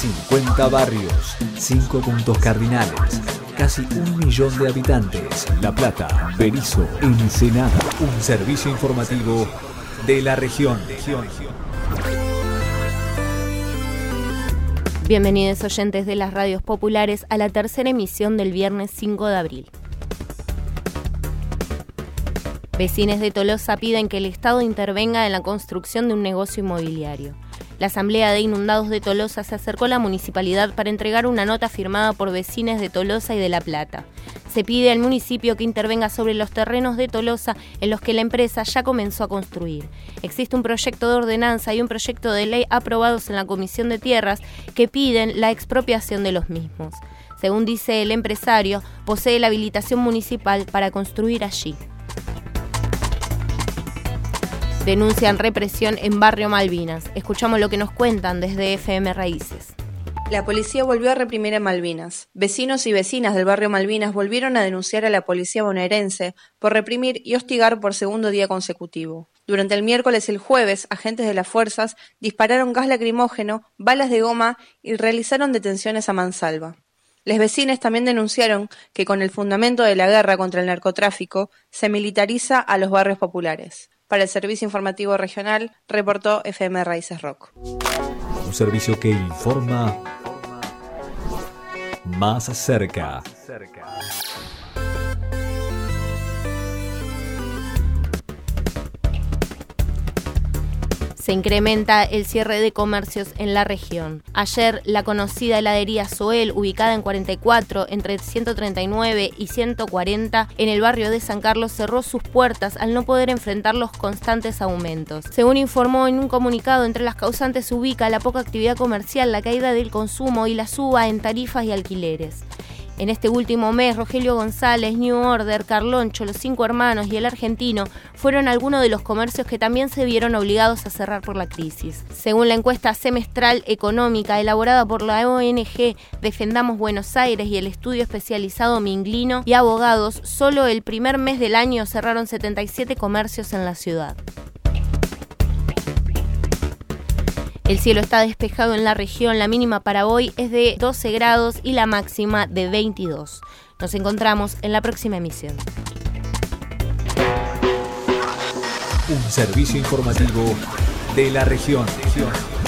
50 barrios, 5 puntos cardinales, casi 1 millón de habitantes. La Plata, Berisso, Ensenada. Un servicio informativo de la región. Bienvenidos oyentes de las radios populares a la tercera emisión del viernes 5 de abril. Vecinos de Tolosa piden que el Estado intervenga en la construcción de un negocio inmobiliario. La Asamblea de Inundados de Tolosa se acercó a la municipalidad para entregar una nota firmada por vecinos de Tolosa y de La Plata. Se pide al municipio que intervenga sobre los terrenos de Tolosa en los que la empresa ya comenzó a construir. Existe un proyecto de ordenanza y un proyecto de ley aprobados en la Comisión de Tierras que piden la expropiación de los mismos. Según dice el empresario, posee la habilitación municipal para construir allí. Denuncian represión en Barrio Malvinas. Escuchamos lo que nos cuentan desde FM Raíces. La policía volvió a reprimir en Malvinas. Vecinos y vecinas del barrio Malvinas volvieron a denunciar a la policía bonaerense por reprimir y hostigar por segundo día consecutivo. Durante el miércoles y el jueves, agentes de las fuerzas dispararon gas lacrimógeno, balas de goma y realizaron detenciones a mansalva. Los vecinos también denunciaron que con el fundamento de la guerra contra el narcotráfico se militariza a los barrios populares. Para el Servicio Informativo Regional, reportó FM Raíces Rock. Un servicio que informa más cerca. Se incrementa el cierre de comercios en la región. Ayer, la conocida heladería Soel, ubicada en 44, entre 139 y 140, en el barrio de San Carlos, cerró sus puertas al no poder enfrentar los constantes aumentos. Según informó en un comunicado, entre las causantes se ubica la poca actividad comercial, la caída del consumo y la suba en tarifas y alquileres. En este último mes, Rogelio González, New Order, Carloncho, Los Cinco Hermanos y El Argentino fueron algunos de los comercios que también se vieron obligados a cerrar por la crisis. Según la encuesta semestral económica elaborada por la ONG Defendamos Buenos Aires y el estudio especializado Minglino y Abogados, solo el primer mes del año cerraron 77 comercios en la ciudad. El cielo está despejado en la región, la mínima para hoy es de 12 grados y la máxima de 22. Nos encontramos en la próxima emisión. Un servicio informativo de la región.